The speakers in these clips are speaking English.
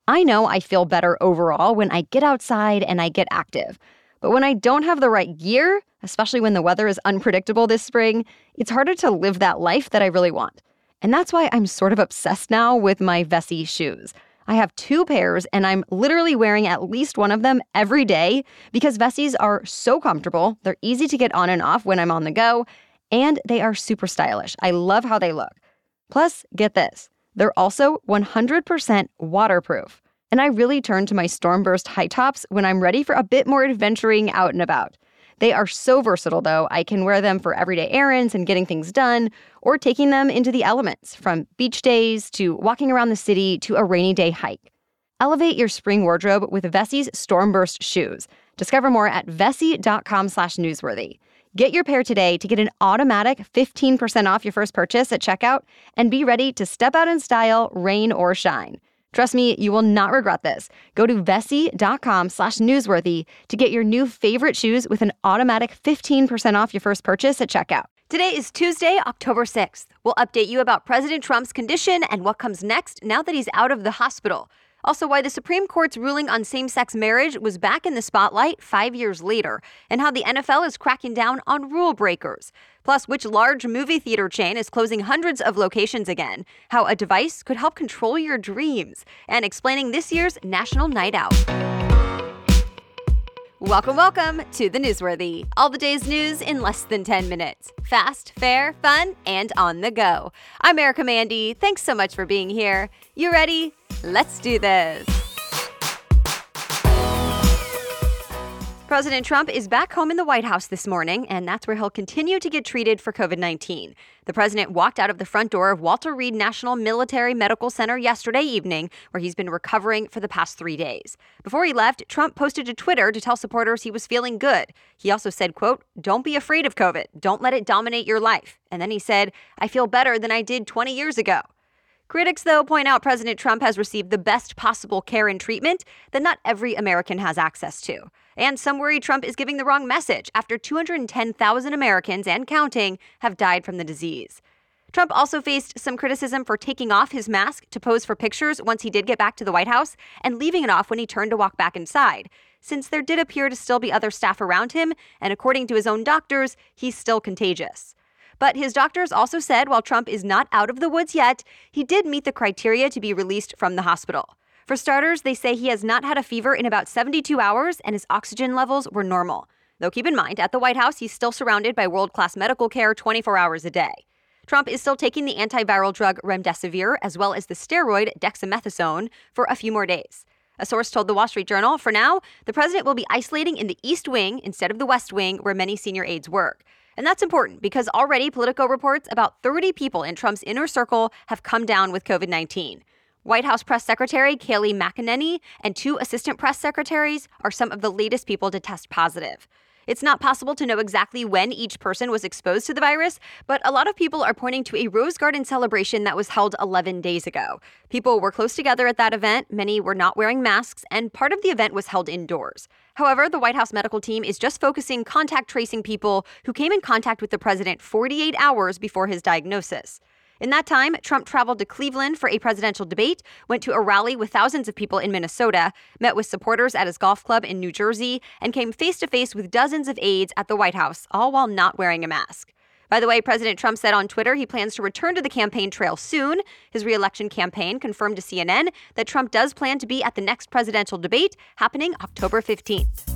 I know I feel better overall when I get outside and I get active. But when I don't have the right gear, especially when the weather is unpredictable this spring, it's harder to live that life that I really want. And that's why I'm sort of obsessed now with my Vessi shoes. I have 2 pairs, and I'm literally wearing at least one of them every day because Vessis are so comfortable, they're easy to get on and off when I'm on the go, and they are super stylish. I love how they look. Plus, get this, they're also 100% waterproof. And I really turn to my Stormburst high tops when I'm ready for a bit more adventuring out and about. They are so versatile, though. I can wear them for everyday errands and getting things done, or taking them into the elements, from beach days to walking around the city to a rainy day hike. Elevate your spring wardrobe with Vessi's Stormburst shoes. Discover more at vessi.com/newsworthy. Get your pair today to get an automatic 15% off your first purchase at checkout and be ready to step out in style, rain or shine. Trust me, you will not regret this. Go to vessi.com/newsworthy to get your new favorite shoes with an automatic 15% off your first purchase at checkout. Today is Tuesday, October 6th. We'll update you about President Trump's condition and what comes next now that he's out of the hospital. Also, why the Supreme Court's ruling on same-sex marriage was back in the spotlight 5 years later, and how the NFL is cracking down on rule breakers. Plus, which large movie theater chain is closing hundreds of locations again, how a device could help control your dreams, and explaining this year's National Night Out. Welcome to the Newsworthy. All the day's news in less than 10 minutes. Fast, fair, fun, and on the go. I'm Erica Mandy. Thanks so much for being here. You ready? Let's do this. President Trump is back home in the White House this morning, and that's where he'll continue to get treated for COVID-19. The president walked out of the front door of Walter Reed National Military Medical Center yesterday evening, where he's been recovering for the past 3 days. Before he left, Trump posted to Twitter to tell supporters he was feeling good. He also said, quote, "Don't be afraid of COVID. Don't let it dominate your life." And then he said, "I feel better than I did 20 years ago." Critics, though, point out President Trump has received the best possible care and treatment that not every American has access to. And some worry Trump is giving the wrong message after 210,000 Americans and counting have died from the disease. Trump also faced some criticism for taking off his mask to pose for pictures once he did get back to the White House and leaving it off when he turned to walk back inside, since there did appear to still be other staff around him, and according to his own doctors, he's still contagious. But his doctors also said while Trump is not out of the woods yet, he did meet the criteria to be released from the hospital. For starters, they say he has not had a fever in about 72 hours and his oxygen levels were normal. Though keep in mind, at the White House, he's still surrounded by world-class medical care 24 hours a day. Trump is still taking the antiviral drug remdesivir as well as the steroid dexamethasone for a few more days. A source told the Wall Street Journal, for now, the president will be isolating in the East Wing instead of the West Wing where many senior aides work. And that's important because already Politico reports about 30 people in Trump's inner circle have come down with COVID-19. White House Press Secretary Kayleigh McEnany and 2 assistant press secretaries are some of the latest people to test positive. It's not possible to know exactly when each person was exposed to the virus, but a lot of people are pointing to a Rose Garden celebration that was held 11 days ago. People were close together at that event, many were not wearing masks, and part of the event was held indoors. However, the White House medical team is just focusing contact tracing people who came in contact with the president 48 hours before his diagnosis. In that time, Trump traveled to Cleveland for a presidential debate, went to a rally with thousands of people in Minnesota, met with supporters at his golf club in New Jersey, and came face-to-face with dozens of aides at the White House, all while not wearing a mask. By the way, President Trump said on Twitter he plans to return to the campaign trail soon. His re-election campaign confirmed to CNN that Trump does plan to be at the next presidential debate happening October 15th.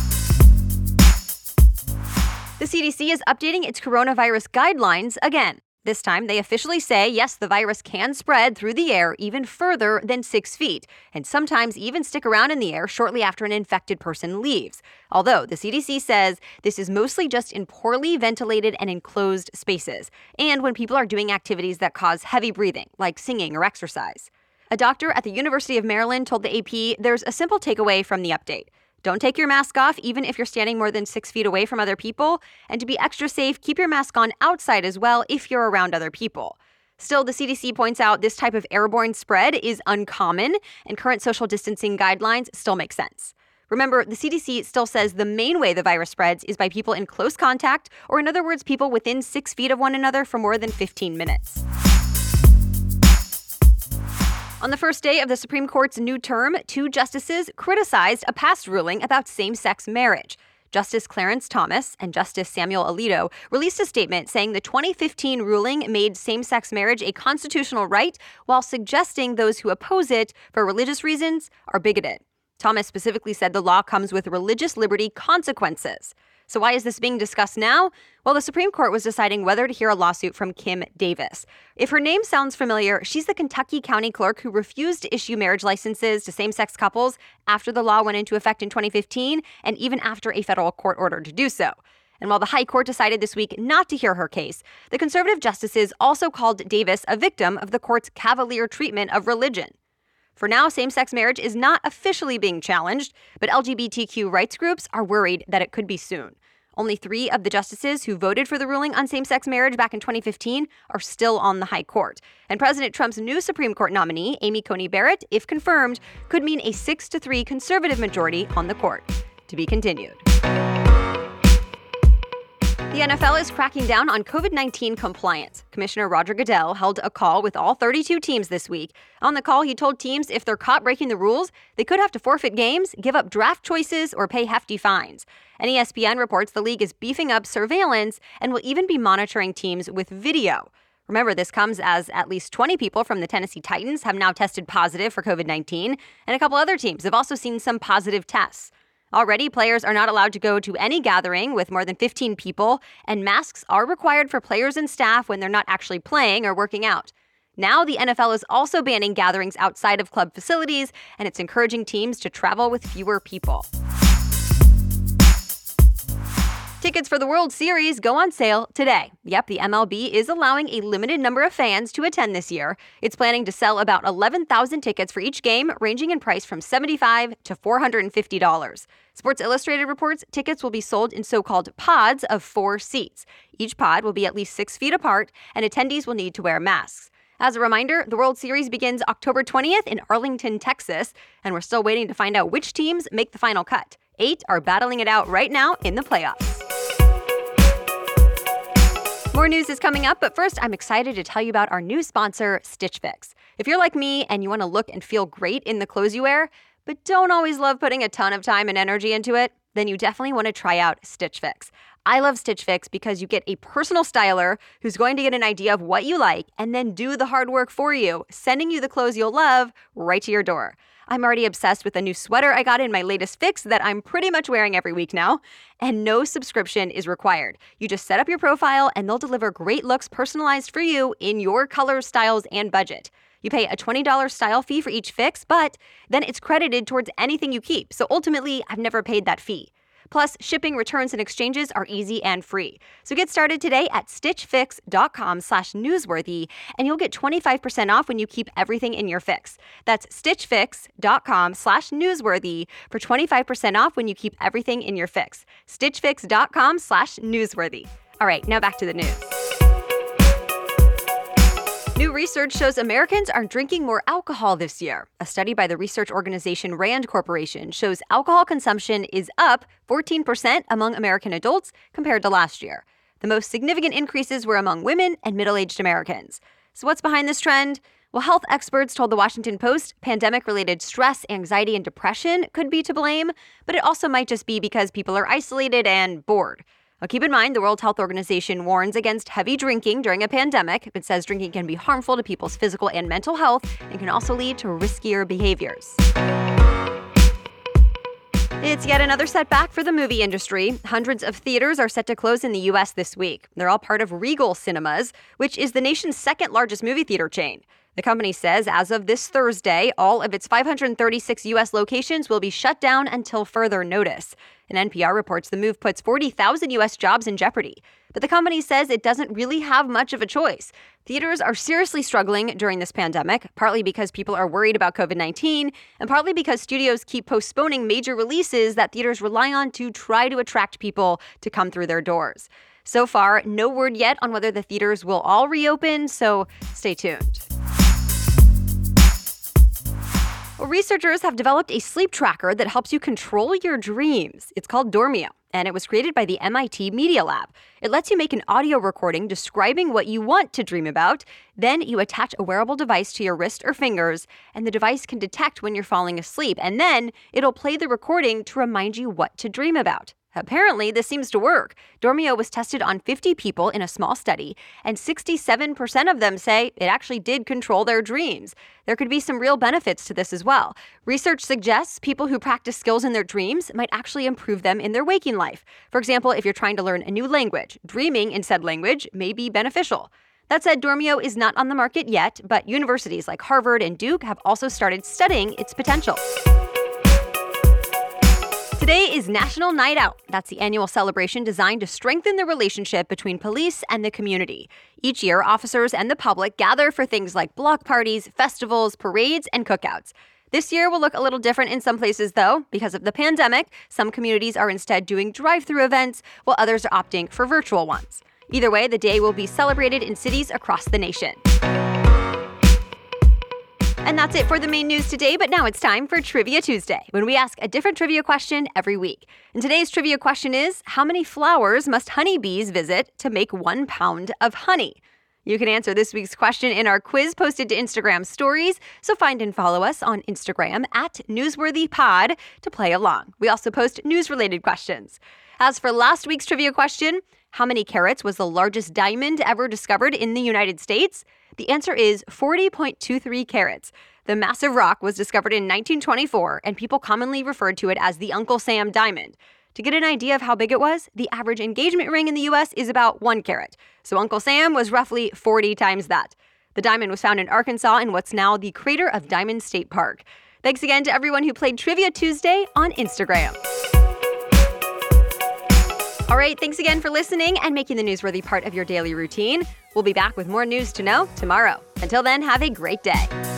The CDC is updating its coronavirus guidelines again. This time, they officially say, yes, the virus can spread through the air even further than 6 feet, and sometimes even stick around in the air shortly after an infected person leaves. Although the CDC says this is mostly just in poorly ventilated and enclosed spaces, and when people are doing activities that cause heavy breathing, like singing or exercise. A doctor at the University of Maryland told the AP there's a simple takeaway from the update. Don't take your mask off even if you're standing more than 6 feet away from other people. And to be extra safe, keep your mask on outside as well if you're around other people. Still, the CDC points out this type of airborne spread is uncommon, and current social distancing guidelines still make sense. Remember, the CDC still says the main way the virus spreads is by people in close contact, or in other words, people within 6 feet of one another for more than 15 minutes. On the first day of the Supreme Court's new term, 2 justices criticized a past ruling about same-sex marriage. Justice Clarence Thomas and Justice Samuel Alito released a statement saying the 2015 ruling made same-sex marriage a constitutional right while suggesting those who oppose it for religious reasons are bigoted. Thomas specifically said the law comes with religious liberty consequences. So why is this being discussed now? Well, the Supreme Court was deciding whether to hear a lawsuit from Kim Davis. If her name sounds familiar, she's the Kentucky County Clerk who refused to issue marriage licenses to same-sex couples after the law went into effect in 2015 and even after a federal court ordered to do so. And while the High Court decided this week not to hear her case, the conservative justices also called Davis a victim of the court's cavalier treatment of religion. For now, same-sex marriage is not officially being challenged, but LGBTQ rights groups are worried that it could be soon. Only 3 of the justices who voted for the ruling on same-sex marriage back in 2015 are still on the High Court. And President Trump's new Supreme Court nominee, Amy Coney Barrett, if confirmed, could mean a 6-3 conservative majority on the court. To be continued. The NFL is cracking down on COVID-19 compliance. Commissioner Roger Goodell held a call with all 32 teams this week. On the call, he told teams if they're caught breaking the rules, they could have to forfeit games, give up draft choices, or pay hefty fines. And ESPN reports the league is beefing up surveillance and will even be monitoring teams with video. Remember, this comes as at least 20 people from the Tennessee Titans have now tested positive for COVID-19, and a couple other teams have also seen some positive tests. Already, players are not allowed to go to any gathering with more than 15 people, and masks are required for players and staff when they're not actually playing or working out. Now, the NFL is also banning gatherings outside of club facilities, and it's encouraging teams to travel with fewer people. Tickets for the World Series go on sale today. Yep, the MLB is allowing a limited number of fans to attend this year. It's planning to sell about 11,000 tickets for each game, ranging in price from $75 to $450. Sports Illustrated reports tickets will be sold in so-called pods of 4 seats. Each pod will be at least 6 feet apart, and attendees will need to wear masks. As a reminder, the World Series begins October 20th in Arlington, Texas, and we're still waiting to find out which teams make the final cut. 8 are battling it out right now in the playoffs. More news is coming up, but first, I'm excited to tell you about our new sponsor, Stitch Fix. If you're like me and you want to look and feel great in the clothes you wear, but don't always love putting a ton of time and energy into it, then you definitely want to try out Stitch Fix. I love Stitch Fix because you get a personal styler who's going to get an idea of what you like and then do the hard work for you, sending you the clothes you'll love right to your door. I'm already obsessed with a new sweater I got in my latest fix that I'm pretty much wearing every week now, and no subscription is required. You just set up your profile and they'll deliver great looks personalized for you in your colors, styles, and budget. You pay a $20 style fee for each fix, but then it's credited towards anything you keep. So ultimately, I've never paid that fee. Plus, shipping, returns, and exchanges are easy and free. So get started today at stitchfix.com/newsworthy, and you'll get 25% off when you keep everything in your fix. That's stitchfix.com/newsworthy for 25% off when you keep everything in your fix. stitchfix.com/newsworthy. All right, now back to the news. New research shows Americans are drinking more alcohol this year. A study by the research organization RAND Corporation shows alcohol consumption is up 14% among American adults compared to last year. The most significant increases were among women and middle-aged Americans. So what's behind this trend? Well, health experts told the Washington Post pandemic-related stress, anxiety, and depression could be to blame, but it also might just be because people are isolated and bored. Now, keep in mind, the World Health Organization warns against heavy drinking during a pandemic. It says drinking can be harmful to people's physical and mental health and can also lead to riskier behaviors. It's yet another setback for the movie industry. Hundreds of theaters are set to close in the U.S. this week. They're all part of Regal Cinemas, which is the nation's second largest movie theater chain. The company says as of this Thursday, all of its 536 U.S. locations will be shut down until further notice. And NPR reports the move puts 40,000 U.S. jobs in jeopardy. But the company says it doesn't really have much of a choice. Theaters are seriously struggling during this pandemic, partly because people are worried about COVID-19, and partly because studios keep postponing major releases that theaters rely on to try to attract people to come through their doors. So far, no word yet on whether the theaters will all reopen, so stay tuned. Well, researchers have developed a sleep tracker that helps you control your dreams. It's called Dormio. and it was created by the MIT Media Lab. It lets you make an audio recording describing what you want to dream about. Then you attach a wearable device to your wrist or fingers, and the device can detect when you're falling asleep, and then it'll play the recording to remind you what to dream about. Apparently, this seems to work. Dormio was tested on 50 people in a small study, and 67% of them say it actually did control their dreams. There could be some real benefits to this as well. Research suggests people who practice skills in their dreams might actually improve them in their waking life. For example, if you're trying to learn a new language, dreaming in said language may be beneficial. That said, Dormio is not on the market yet, but universities like Harvard and Duke have also started studying its potential. Today is National Night Out. That's the annual celebration designed to strengthen the relationship between police and the community. Each year, officers and the public gather for things like block parties, festivals, parades, and cookouts. This year will look a little different in some places, though. Because of the pandemic, some communities are instead doing drive-through events, while others are opting for virtual ones. Either way, the day will be celebrated in cities across the nation. And that's it for the main news today, but now it's time for Trivia Tuesday, when we ask a different trivia question every week. And today's trivia question is, how many flowers must honeybees visit to make 1 pound of honey? You can answer this week's question in our quiz posted to Instagram stories, so find and follow us on Instagram @NewsworthyPod to play along. We also post news-related questions. As for last week's trivia question, how many carats was the largest diamond ever discovered in the United States? The answer is 40.23 carats. The massive rock was discovered in 1924, and people commonly referred to it as the Uncle Sam diamond. To get an idea of how big it was, the average engagement ring in the U.S. is about 1 carat. So Uncle Sam was roughly 40 times that. The diamond was found in Arkansas in what's now the crater of Diamond State Park. Thanks again to everyone who played Trivia Tuesday on Instagram. All right, thanks again for listening and making the newsworthy part of your daily routine. We'll be back with more news to know tomorrow. Until then, have a great day.